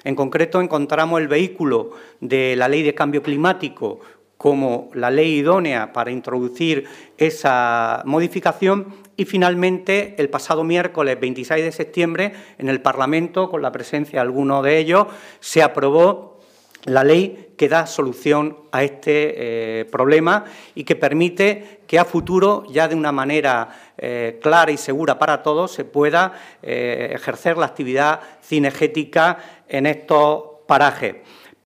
En concreto, encontramos el vehículo de la Ley de Cambio Climático como la ley idónea para introducir esa modificación y, finalmente, el pasado miércoles 26 de septiembre, en el Parlamento, con la presencia de algunos de ellos, se aprobó la ley que da solución a este problema y que permite que a futuro, ya de una manera clara y segura para todos, se pueda ejercer la actividad cinegética en estos parajes.